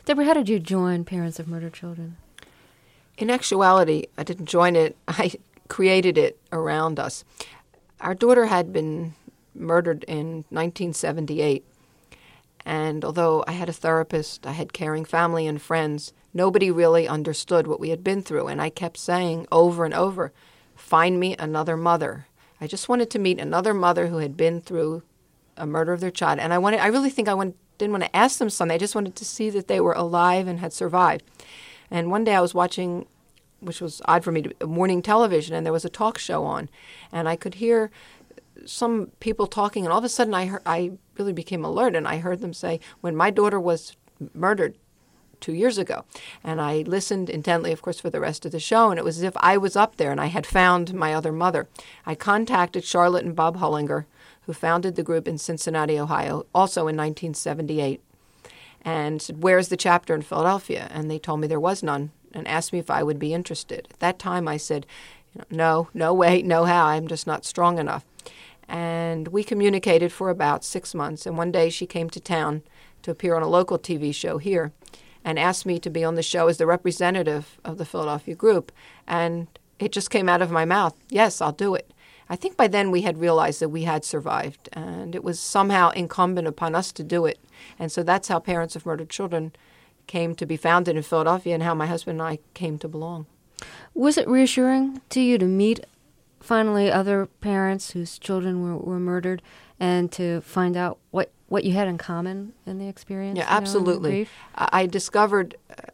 Deborah, how did you join Parents of Murdered Children? In actuality, I didn't join it. I created it around us. Our daughter had been murdered in 1978. And although I had a therapist, I had caring family and friends, nobody really understood what we had been through. And I kept saying over and over, find me another mother. I just wanted to meet another mother who had been through a murder of their child. And I really think didn't want to ask them something. I just wanted to see that they were alive and had survived. And one day I was watching, which was odd for me, morning television, and there was a talk show on. And I could hear some people talking, and all of a sudden I really became alert, and I heard them say, when my daughter was murdered 2 years ago. And I listened intently, of course, for the rest of the show, and it was as if I was up there and I had found my other mother. I contacted Charlotte and Bob Hullinger, who founded the group in Cincinnati, Ohio, also in 1978, and said, where's the chapter in Philadelphia? And they told me there was none and asked me if I would be interested. At that time, I said, no way, no how, I'm just not strong enough. And we communicated for about 6 months, and one day she came to town to appear on a local TV show here and asked me to be on the show as the representative of the Philadelphia group. And it just came out of my mouth, yes, I'll do it. I think by then we had realized that we had survived, and it was somehow incumbent upon us to do it. And so that's how Parents of Murdered Children came to be founded in Philadelphia and how my husband and I came to belong. Was it reassuring to you to meet finally other parents whose children were murdered and to find out what you had in common in the experience? Yeah, absolutely. I discovered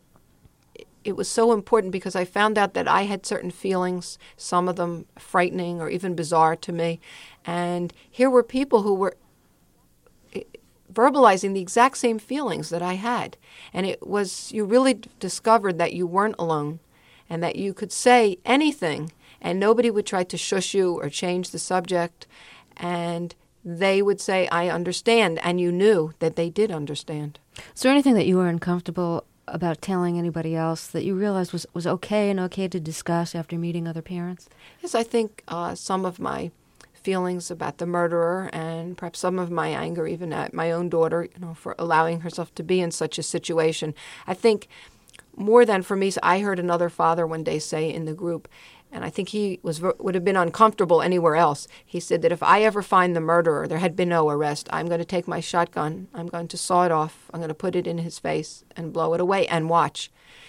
it was so important because I found out that I had certain feelings, some of them frightening or even bizarre to me. And here were people who were verbalizing the exact same feelings that I had. And it was, you really discovered that you weren't alone and that you could say anything and nobody would try to shush you or change the subject. And they would say, I understand. And you knew that they did understand. Is there anything that you were uncomfortable about telling anybody else that you realized was okay and okay to discuss after meeting other parents? Yes, I think some of my feelings about the murderer and perhaps some of my anger even at my own daughter, for allowing herself to be in such a situation. I think more than for me, I heard another father one day say in the group, and I think he would have been uncomfortable anywhere else. He said that if I ever find the murderer, there had been no arrest, I'm going to take my shotgun, I'm going to saw it off, I'm going to put it in his face and blow it away and watch.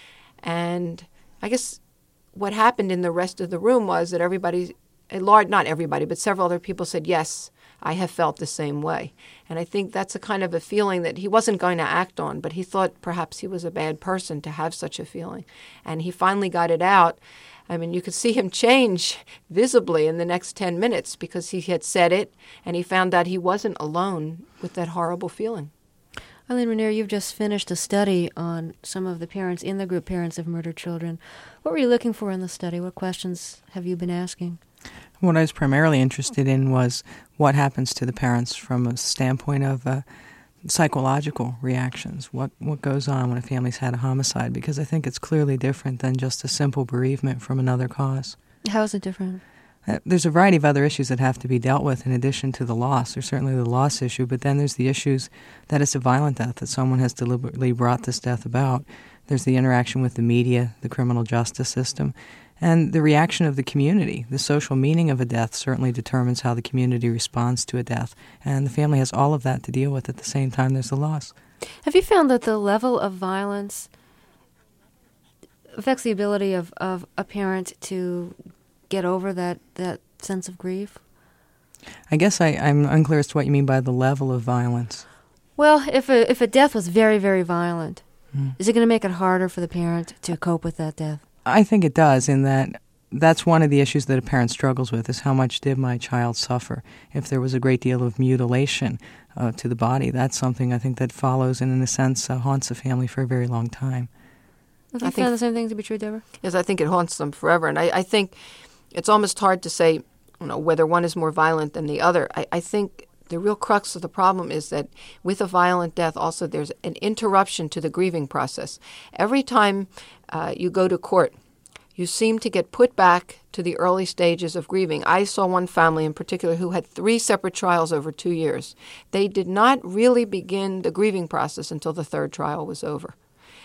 And I guess what happened in the rest of the room was that not everybody, but several other people said, yes, I have felt the same way. And I think that's a kind of a feeling that he wasn't going to act on, but he thought perhaps he was a bad person to have such a feeling. And he finally got it out. I mean, you could see him change visibly in the next 10 minutes because he had said it and he found out he wasn't alone with that horrible feeling. Eileen Raniere, you've just finished a study on some of the parents in the group Parents of Murdered Children. What were you looking for in the study? What questions have you been asking? What I was primarily interested in was what happens to the parents from a standpoint of psychological reactions. What goes on when a family's had a homicide? Because I think it's clearly different than just a simple bereavement from another cause. How is it different? There's a variety of other issues that have to be dealt with in addition to the loss. There's certainly the loss issue, but then there's the issues that it's a violent death, that someone has deliberately brought this death about. There's the interaction with the media, the criminal justice system, and the reaction of the community. The social meaning of a death certainly determines how the community responds to a death, and the family has all of that to deal with at the same time there's the loss. Have you found that the level of violence affects the ability of a parent to get over that sense of grief? I guess I'm unclear as to what you mean by the level of violence. Well, if a death was very, very violent, is it going to make it harder for the parent to cope with that death? I think it does, in that that's one of the issues that a parent struggles with, is how much did my child suffer? If there was a great deal of mutilation to the body, that's something I think that follows and, in a sense, haunts a family for a very long time. Have you found the same thing to be true, Deborah? Yes, I think it haunts them forever. And I think it's almost hard to say whether one is more violent than the other. I think the real crux of the problem is that with a violent death also there's an interruption to the grieving process. Every time you go to court, you seem to get put back to the early stages of grieving. I saw one family in particular who had 3 separate trials over 2 years. They did not really begin the grieving process until the 3rd trial was over.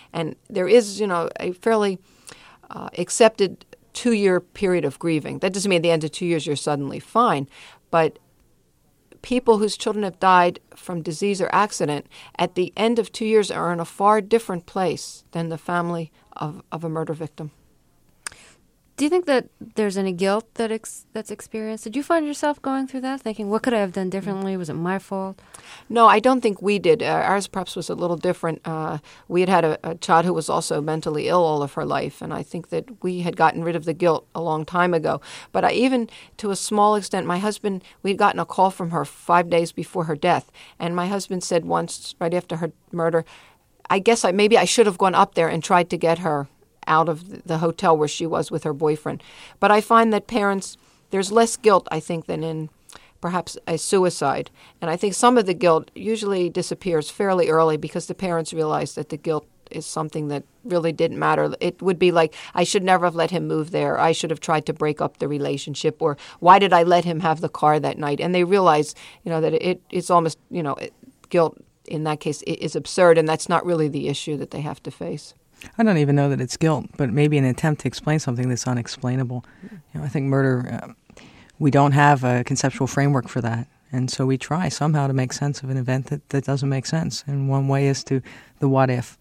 And there is, a fairly accepted 2-year period of grieving. That doesn't mean at the end of 2 years you're suddenly fine, but people whose children have died from disease or accident at the end of 2 years are in a far different place than the family of a murder victim. Do you think that there's any guilt that's experienced? Did you find yourself going through that, thinking, what could I have done differently? Was it my fault? No, I don't think we did. Ours perhaps was a little different. We had a child who was also mentally ill all of her life, and I think that we had gotten rid of the guilt a long time ago. But even to a small extent, my husband, we'd gotten a call from her 5 days before her death, and my husband said once, right after her murder, I guess maybe I should have gone up there and tried to get her out of the hotel where she was with her boyfriend. But I find that parents, there's less guilt, I think, than in perhaps a suicide. And I think some of the guilt usually disappears fairly early because the parents realize that the guilt is something that really didn't matter. It would be like, I should never have let him move there. I should have tried to break up the relationship. Or why did I let him have the car that night? And they realize, that it's almost, guilt in that case is absurd, and that's not really the issue that they have to face. I don't even know that it's guilt, but maybe an attempt to explain something that's unexplainable. I think murder, we don't have a conceptual framework for that. And so we try somehow to make sense of an event that doesn't make sense. And one way is to the what if.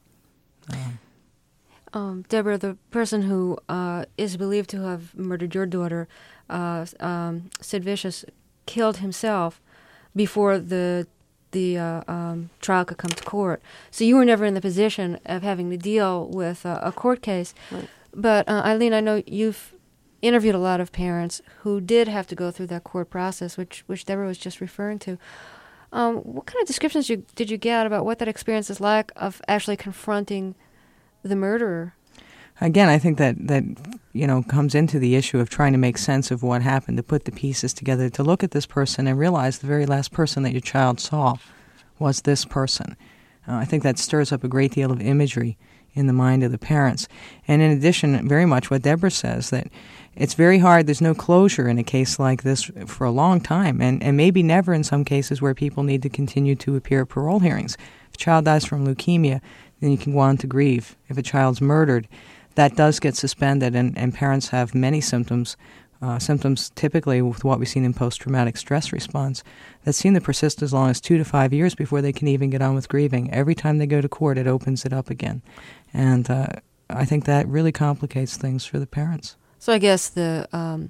Deborah, the person who is believed to have murdered your daughter, Sid Vicious, killed himself before the trial could come to court. So you were never in the position of having to deal with a court case. Right. But Eileen, I know you've interviewed a lot of parents who did have to go through that court process, which Deborah was just referring to. What kind of descriptions did you get about what that experience is like of actually confronting the murderer? Again, I think that comes into the issue of trying to make sense of what happened, to put the pieces together, to look at this person and realize the very last person that your child saw was this person. I think that stirs up a great deal of imagery in the mind of the parents. And in addition, very much what Deborah says, that it's very hard, there's no closure in a case like this for a long time, and maybe never in some cases where people need to continue to appear at parole hearings. If a child dies from leukemia, then you can go on to grieve. If a child's murdered, that does get suspended, and parents have many symptoms typically with what we've seen in post-traumatic stress response that seem to persist as long as 2 to 5 years before they can even get on with grieving. Every time they go to court, it opens it up again. And I think that really complicates things for the parents. So I guess the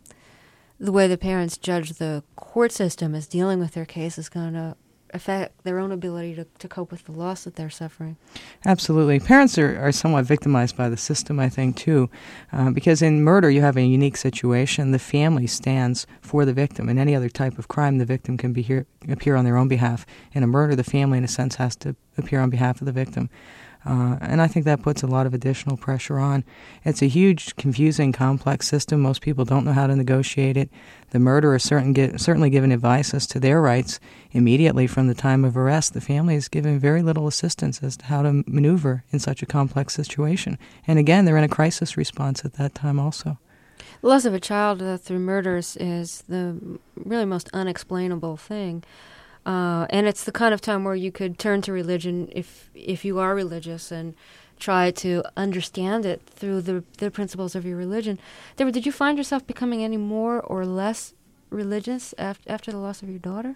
way the parents judge the court system as dealing with their case is going to affect their own ability to cope with the loss that they're suffering. Absolutely. Parents are somewhat victimized by the system, I think, too, because in murder you have a unique situation. The family stands for the victim. In any other type of crime, the victim can appear on their own behalf. In a murder, the family, in a sense, has to appear on behalf of the victim. And I think that puts a lot of additional pressure on. It's a huge, confusing, complex system. Most people don't know how to negotiate it. The murderer is certainly given advice as to their rights immediately from the time of arrest. The family is given very little assistance as to how to maneuver in such a complex situation. And again, they're in a crisis response at that time also. The loss of a child through murders is the really most unexplainable thing. And it's the kind of time where you could turn to religion if you are religious and try to understand it through the principles of your religion. Deborah, did you find yourself becoming any more or less religious after the loss of your daughter?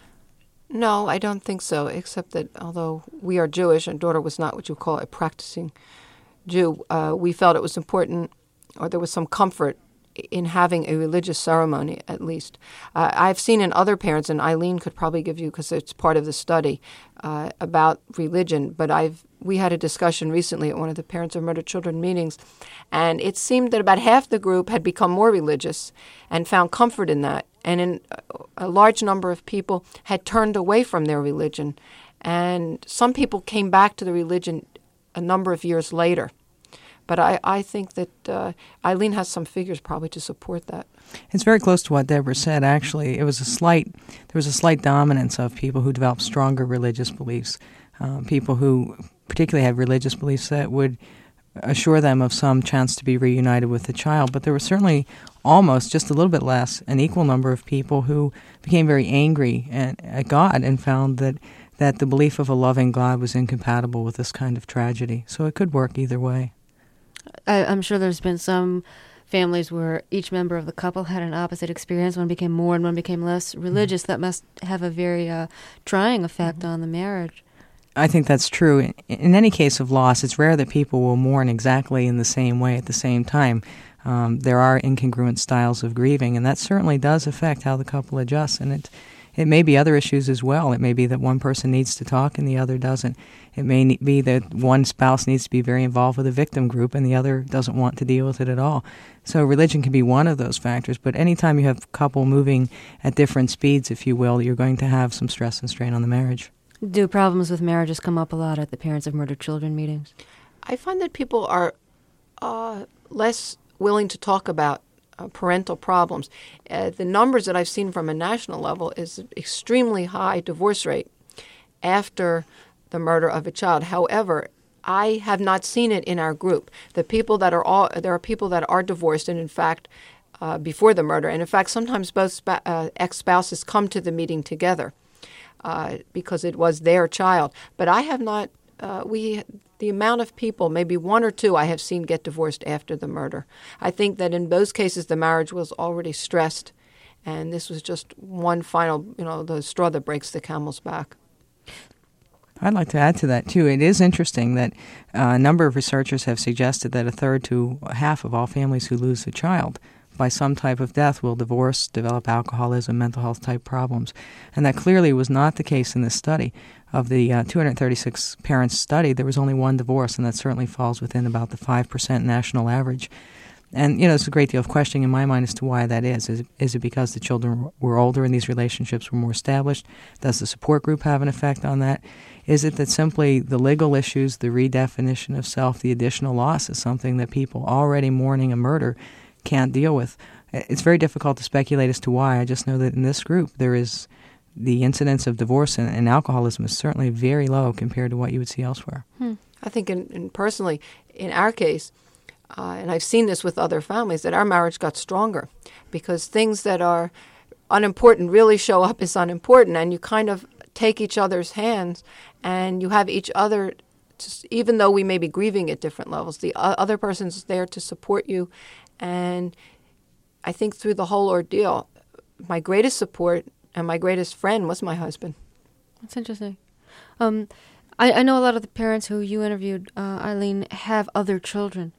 No, I don't think so, except that although we are Jewish and daughter was not what you call a practicing Jew, we felt it was important, or there was some comfort in having a religious ceremony, at least. I've seen in other parents, and Eileen could probably give you, because it's part of the study, about religion, but we had a discussion recently at one of the Parents of Murdered Children meetings, and it seemed that about half the group had become more religious and found comfort in that, and a large number of people had turned away from their religion, and some people came back to the religion a number of years later. But I think that Eileen has some figures probably to support that. It's very close to what Deborah said, actually. There was a slight dominance of people who developed stronger religious beliefs, people who particularly had religious beliefs that would assure them of some chance to be reunited with the child. But there was certainly almost, just a little bit less, an equal number of people who became very angry at God and found that that the belief of a loving God was incompatible with this kind of tragedy. So it could work either way. I'm sure there's been some families where each member of the couple had an opposite experience. One became more and one became less religious. That must have a very trying effect on the marriage. I think that's true. In any case of loss, it's rare that people will mourn exactly in the same way at the same time. There are incongruent styles of grieving, and that certainly does affect how the couple adjusts. And it may be other issues as well. It may be that one person needs to talk and the other doesn't. It may be that one spouse needs to be very involved with a victim group and the other doesn't want to deal with it at all. So religion can be one of those factors, but anytime you have a couple moving at different speeds, if you will, you're going to have some stress and strain on the marriage. Do problems with marriages come up a lot at the Parents of Murdered Children meetings? I find that people are less willing to talk about parental problems. The numbers that I've seen from a national level is extremely high divorce rate after the murder of a child. However, I have not seen it in our group. There are people that are divorced, and in fact, before the murder, and in fact, sometimes both ex-spouses come to the meeting together because it was their child. But I have not. The amount of people, maybe one or two, I have seen get divorced after the murder. I think that in both cases the marriage was already stressed, and this was just one final, the straw that breaks the camel's back. I'd like to add to that, too. It is interesting that a number of researchers have suggested that a third to half of all families who lose a child by some type of death will divorce, develop alcoholism, mental health type problems. And that clearly was not the case in this study. Of the 236 parents studied, there was only one divorce, and that certainly falls within about the 5% national average. And, there's a great deal of questioning in my mind as to why that is. Is it because the children were older and these relationships were more established? Does the support group have an effect on that? Is it that simply the legal issues, the redefinition of self, the additional loss is something that people already mourning a murder can't deal with? It's very difficult to speculate as to why. I just know that in this group there is the incidence of divorce and alcoholism is certainly very low compared to what you would see elsewhere. I think personally, in our case, and I've seen this with other families, that our marriage got stronger because things that are unimportant really show up as unimportant, and you kind of take each other's hands and you have each other, even though we may be grieving at different levels, the other person's there to support you. And I think through the whole ordeal, my greatest support and my greatest friend was my husband. That's interesting. I know a lot of the parents who you interviewed, Eileen, have other children.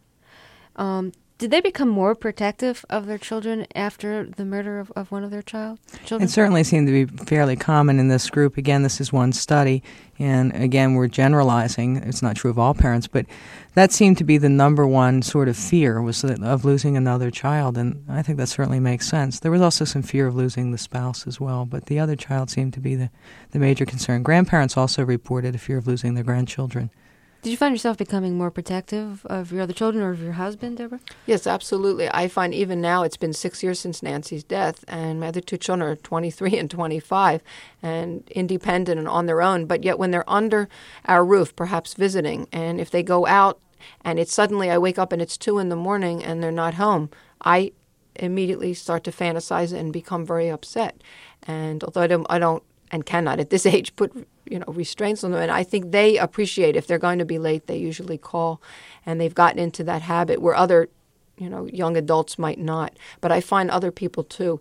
Did they become more protective of their children after the murder of one of their children? It certainly seemed to be fairly common in this group. Again, this is one study, and again, we're generalizing. It's not true of all parents, but that seemed to be the number one sort of fear was of losing another child, and I think that certainly makes sense. There was also some fear of losing the spouse as well, but the other child seemed to be the major concern. Grandparents also reported a fear of losing their grandchildren. Did you find yourself becoming more protective of your other children or of your husband, Deborah? Yes, absolutely. I find even now, it's been 6 years since Nancy's death, and my other two children are 23 and 25 and independent and on their own. But yet when they're under our roof, perhaps visiting, and if they go out and it's suddenly I wake up and it's 2 a.m. and they're not home, I immediately start to fantasize and become very upset. And although I don't and cannot at this age put restraints on them. And I think they appreciate if they're going to be late, they usually call, and they've gotten into that habit where other, young adults might not. But I find other people too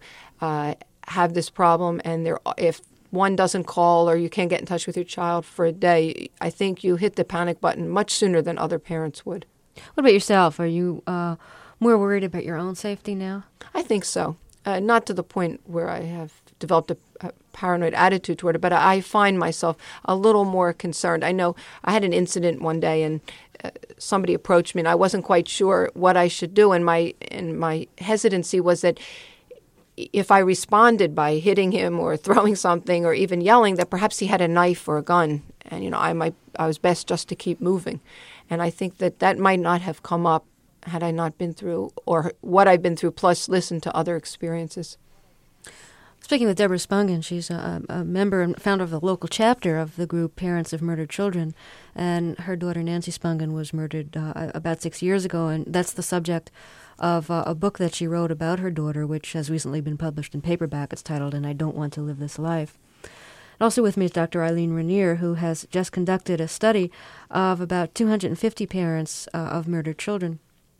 have this problem, and if one doesn't call or you can't get in touch with your child for a day, I think you hit the panic button much sooner than other parents would. What about yourself? Are you more worried about your own safety now? I think so. Not to the point where I have developed a paranoid attitude toward it, but I find myself a little more concerned. I know I had an incident one day, and somebody approached me, and I wasn't quite sure what I should do, and my hesitancy was that if I responded by hitting him or throwing something or even yelling, that perhaps he had a knife or a gun, and I was best just to keep moving. And I think that might not have come up had I not been through, or what I've been through, plus listened to other experiences. Speaking with Deborah Spungen, she's a member and founder of the local chapter of the group Parents of Murdered Children, and her daughter Nancy Spungen was murdered about 6 years ago, and that's the subject of a book that she wrote about her daughter, which has recently been published in paperback. It's titled, "And I Don't Want to Live This Life." also with me is Dr. Eileen Raniere, who has just conducted a study of about 250 parents of murdered children.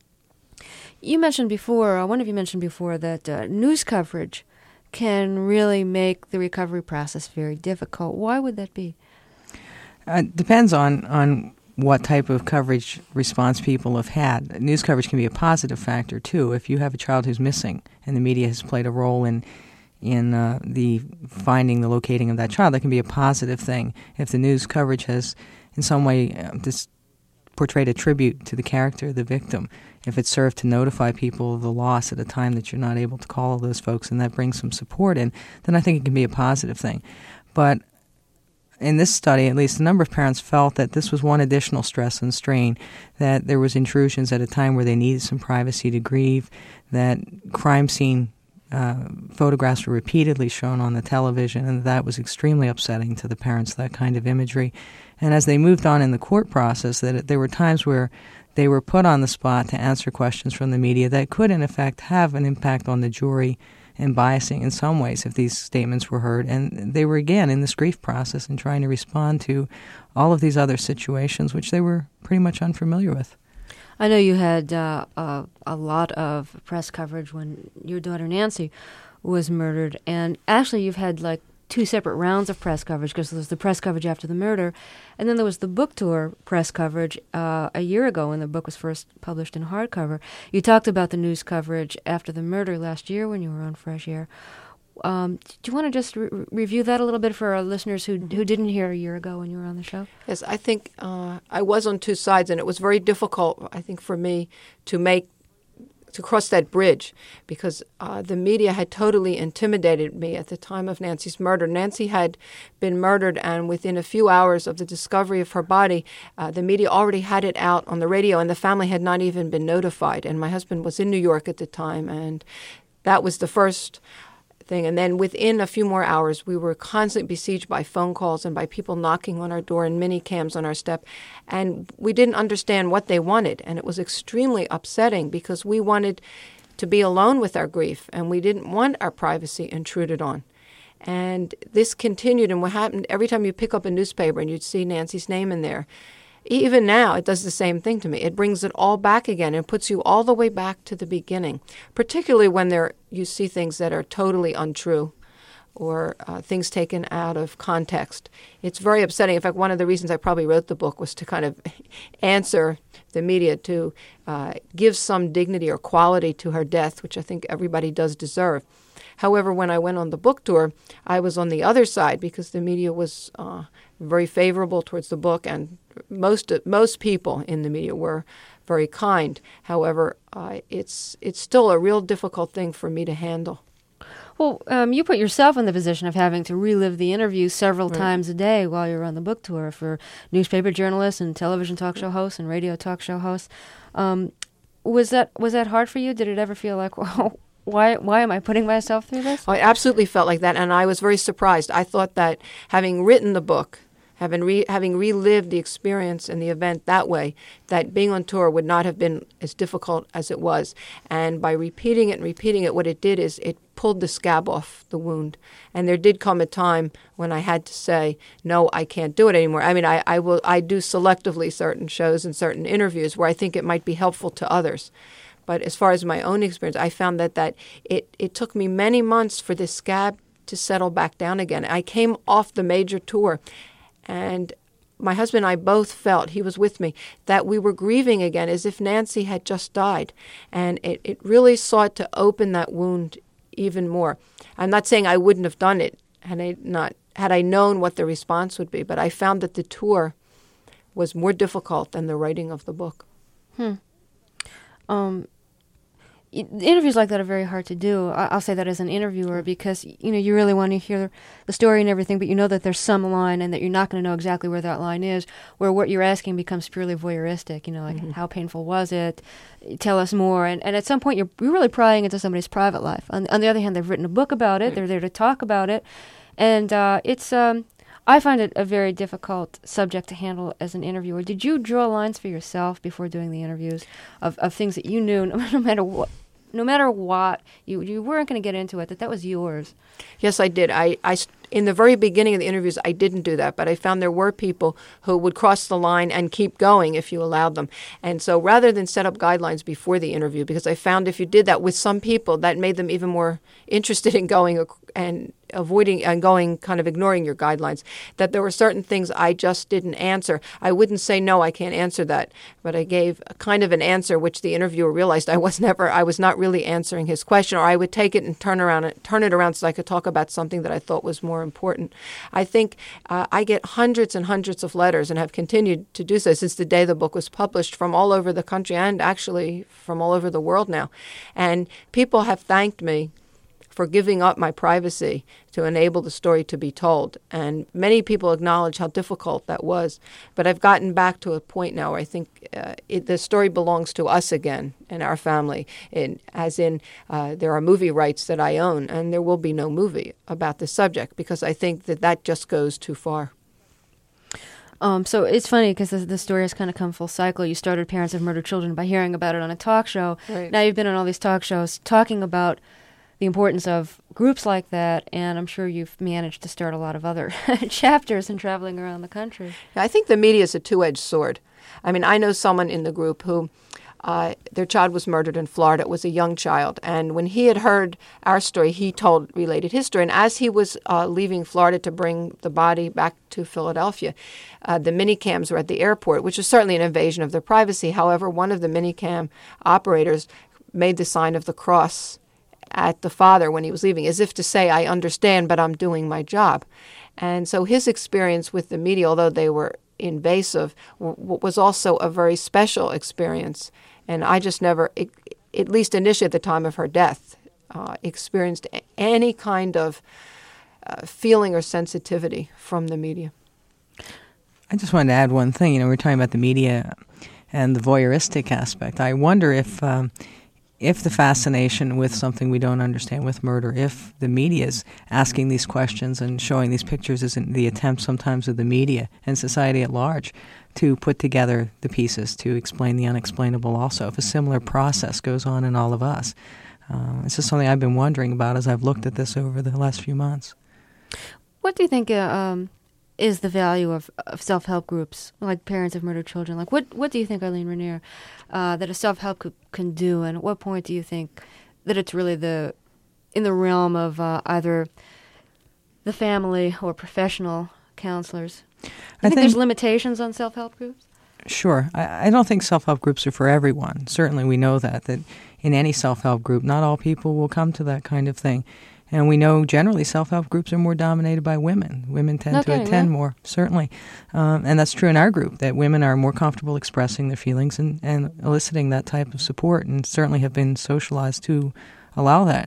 You mentioned before, one of you mentioned before, that news coverage can really make the recovery process very difficult. Why would that be? Depends on what type of coverage response people have had. News coverage can be a positive factor, too. If you have a child who's missing and the media has played a role in the finding, the locating of that child, that can be a positive thing. If the news coverage has in some way portrayed a tribute to the character of the victim, if it served to notify people of the loss at a time that you're not able to call those folks and that brings some support in, then I think it can be a positive thing. But in this study, at least, a number of parents felt that this was one additional stress and strain, that there was intrusions at a time where they needed some privacy to grieve, that crime scene photographs were repeatedly shown on the television, and that was extremely upsetting to the parents, that kind of imagery. And as they moved on in the court process, that there were times where they were put on the spot to answer questions from the media that could, in effect, have an impact on the jury and biasing in some ways if these statements were heard. And they were, again, in this grief process and trying to respond to all of these other situations, which they were pretty much unfamiliar with. I know you had a lot of press coverage when your daughter Nancy was murdered, and actually you've had like 2 separate rounds of press coverage, because there was the press coverage after the murder, and then there was the book tour press coverage a year ago when the book was first published in hardcover. You talked about the news coverage after the murder last year when you were on Fresh Air. Do you want to just review that a little bit for our listeners who didn't hear a year ago when you were on the show? Yes, I think I was on 2 sides, and it was very difficult, I think, for me to cross that bridge, because the media had totally intimidated me at the time of Nancy's murder. Nancy had been murdered, and within a few hours of the discovery of her body, the media already had it out on the radio, and the family had not even been notified. And my husband was in New York at the time, and that was the first thing. And then within a few more hours, we were constantly besieged by phone calls and by people knocking on our door and mini cams on our step. And we didn't understand what they wanted. And it was extremely upsetting, because we wanted to be alone with our grief, and we didn't want our privacy intruded on. And this continued. And what happened, every time you pick up a newspaper and you'd see Nancy's name in there, even now, it does the same thing to me. It brings it all back again and puts you all the way back to the beginning, particularly when you see things that are totally untrue or things taken out of context. It's very upsetting. In fact, one of the reasons I probably wrote the book was to kind of answer the media, to give some dignity or quality to her death, which I think everybody does deserve. However, when I went on the book tour, I was on the other side, because the media was very favorable towards the book, and most people in the media were very kind. However, it's still a real difficult thing for me to handle. Well, you put yourself in the position of having to relive the interview several times a day while you're on the book tour for newspaper journalists and television talk show hosts and radio talk show hosts. Was that hard for you? Did it ever feel like, well, why am I putting myself through this? I absolutely felt like that, and I was very surprised. I thought that having written the book, having relived the experience and the event that way, that being on tour would not have been as difficult as it was. And by repeating it, what it did is it pulled the scab off the wound. And there did come a time when I had to say, no, I can't do it anymore. I mean, I do selectively certain shows and certain interviews where I think it might be helpful to others. But as far as my own experience, I found that it took me many months for this scab to settle back down again. I came off the major tour, and my husband and I both felt, he was with me, that we were grieving again as if Nancy had just died. And it really sought to open that wound even more. I'm not saying I wouldn't have done it had I known what the response would be, but I found that the tour was more difficult than the writing of the book. Interviews like that are very hard to do. I'll say that as an interviewer, because you really want to hear the story and everything, but you know that there's some line and that you're not going to know exactly where that line is, where what you're asking becomes purely voyeuristic. Like how painful was it? Tell us more. And at some point you're really prying into somebody's private life. On the other hand, they've written a book about it. They're there to talk about it, and it's. I find it a very difficult subject to handle as an interviewer. Did you draw lines for yourself before doing the interviews of things that you knew, no matter what, you weren't going to get into it, that was yours? Yes, I did. in the very beginning of the interviews, I didn't do that, but I found there were people who would cross the line and keep going if you allowed them. And so rather than set up guidelines before the interview, because I found if you did that with some people, that made them even more interested in going and avoiding and going, kind of ignoring your guidelines, that there were certain things I just didn't answer. I wouldn't say, no, I can't answer that, but I gave a kind of an answer which the interviewer realized I was not really answering his question, or I would take it and turn it around so I could talk about something that I thought was more important. I think I get hundreds and hundreds of letters, and have continued to do so since the day the book was published, from all over the country and actually from all over the world now. And people have thanked me for giving up my privacy to enable the story to be told. And many people acknowledge how difficult that was. But I've gotten back to a point now where I think the story belongs to us again in our family, there are movie rights that I own, and there will be no movie about this subject, because I think that just goes too far. So it's funny because the story has kind of come full cycle. You started Parents of Murdered Children by hearing about it on a talk show. Right. Now you've been on all these talk shows talking about the importance of groups like that, and I'm sure you've managed to start a lot of other chapters and traveling around the country. I think the media is a two-edged sword. I mean, I know someone in the group who their child was murdered in Florida. It was a young child. And when he had heard our story, he related his story. And as he was leaving Florida to bring the body back to Philadelphia, the minicams were at the airport, which was certainly an invasion of their privacy. However, one of the minicam operators made the sign of the cross at the father when he was leaving, as if to say, I understand, but I'm doing my job. And so his experience with the media, although they were invasive, was also a very special experience. And I just never, at least initially at the time of her death, experienced any kind of feeling or sensitivity from the media. I just wanted to add one thing. We're talking about the media and the voyeuristic aspect. I wonder if the fascination with something we don't understand, with murder, if the media is asking these questions and showing these pictures, isn't the attempt sometimes of the media and society at large to put together the pieces to explain the unexplainable also, if a similar process goes on in all of us. It's just something I've been wondering about as I've looked at this over the last few months. What do you think is the value of self-help groups like Parents of Murdered Children? Like, what do you think, Eileen Raniere, that a self-help group can do, and at what point do you think that it's really in the realm of either the family or professional counselors? I think there's limitations on self-help groups? Sure. I don't think self-help groups are for everyone. Certainly we know that in any self-help group, not all people will come to that kind of thing. And we know generally self-help groups are more dominated by women. Women tend to attend more, certainly. And that's true in our group, that women are more comfortable expressing their feelings and eliciting that type of support, and certainly have been socialized to allow that.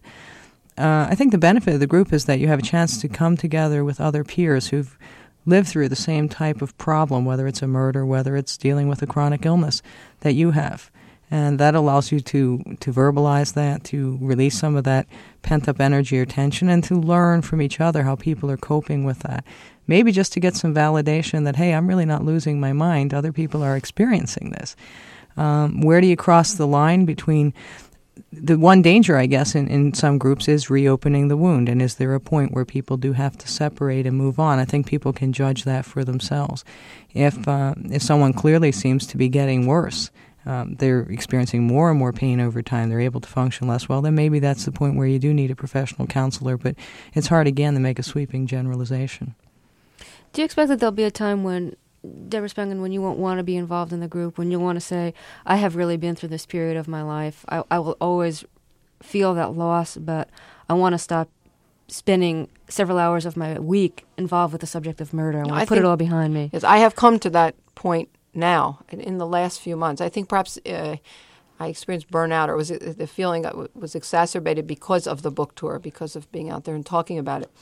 I think the benefit of the group is that you have a chance to come together with other peers who've lived through the same type of problem, whether it's a murder, whether it's dealing with a chronic illness that you have. And that allows you to verbalize that, to release some of that pent-up energy or tension, and to learn from each other how people are coping with that. Maybe just to get some validation that, hey, I'm really not losing my mind. Other people are experiencing this. Where do you cross the line between... The one danger, I guess, in some groups is reopening the wound. And is there a point where people do have to separate and move on? I think people can judge that for themselves. If someone clearly seems to be getting worse, they're experiencing more and more pain over time, they're able to function less well, then maybe that's the point where you do need a professional counselor. But it's hard, again, to make a sweeping generalization. Do you expect that there'll be a time when, Deborah Spengen, when you won't want to be involved in the group, when you'll want to say, I have really been through this period of my life, I will always feel that loss, but I want to stop spending several hours of my week involved with the subject of murder. I want to put it all behind me. Yes, I have come to that point now, in the last few months. I think perhaps I experienced burnout, or was it the feeling that was exacerbated because of the book tour, because of being out there and talking about it.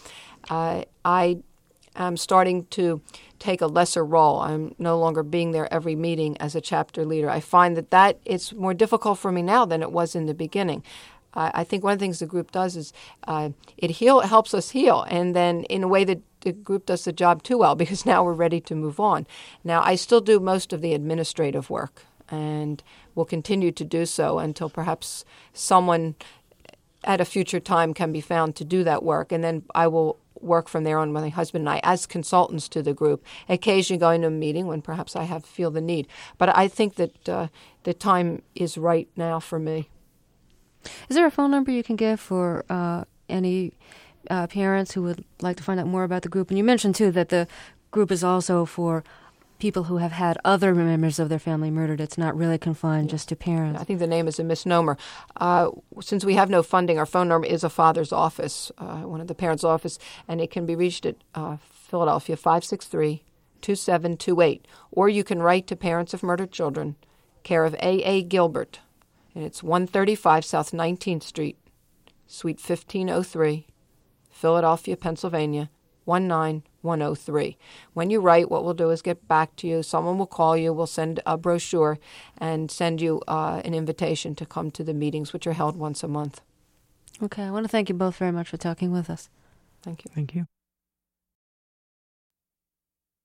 I am starting to take a lesser role. I'm no longer being there every meeting as a chapter leader. I find that it's more difficult for me now than it was in the beginning. I think one of the things the group does is it helps us heal, and then in a way that the group does the job too well, because now we're ready to move on. Now, I still do most of the administrative work, and will continue to do so until perhaps someone at a future time can be found to do that work. And then I will work from there on with my husband and I as consultants to the group, occasionally going to a meeting when perhaps I feel the need. But I think that the time is right now for me. Is there a phone number you can give for any parents who would like to find out more about the group? And you mentioned, too, that the group is also for people who have had other members of their family murdered. It's not really confined just to parents. I think the name is a misnomer. Since we have no funding, our phone number is a father's office, one of the parents' office, and it can be reached at Philadelphia 563-2728. Or you can write to Parents of Murdered Children, care of A.A. Gilbert, and it's 135 South 19th Street, Suite 1503, Philadelphia, Pennsylvania, 19103. When you write, what we'll do is get back to you. Someone will call you. We'll send a brochure and send you an invitation to come to the meetings, which are held once a month. Okay. I want to thank you both very much for talking with us. Thank you. Thank you.